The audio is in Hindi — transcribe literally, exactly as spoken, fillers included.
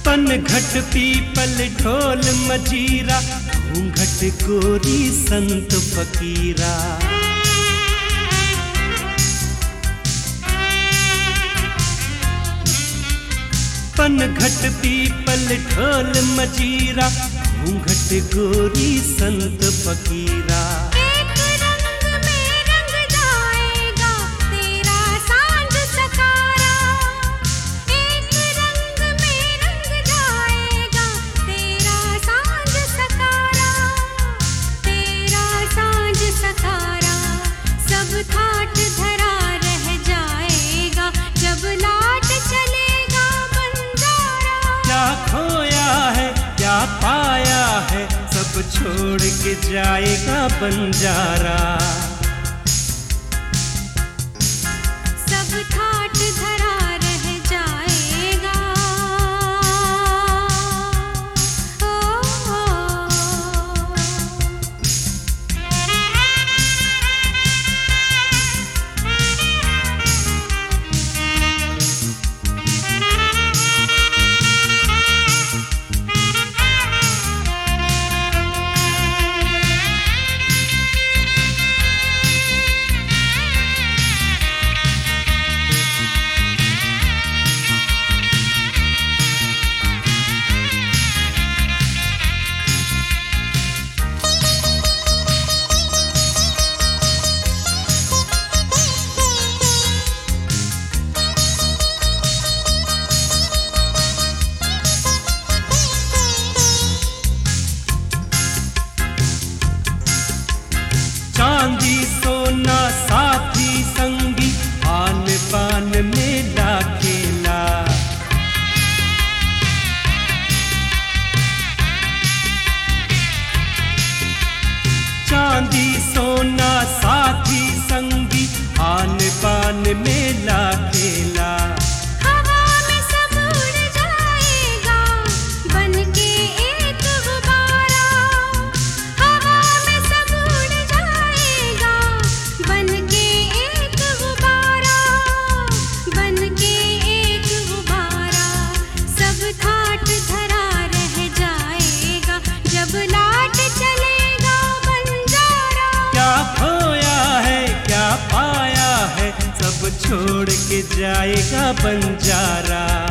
पनघट पीपल ढोल मजीरा, घूंघट गोरी संत फकीरा। पनघट पीपल ढोल मजीरा, घूंघट गोरी संत फकीरा। पाया है सब छोड़ के जाएगा बंजारा। सब ठाट धरा रह जाएगा। ओ, ओ, चांदी सोना साथी संगी, आन बान मेला खेला। चांदी सोना साथी संगी, आन बान मेला खेला। पाया है सब छोड़ के जाएगा बंजारा।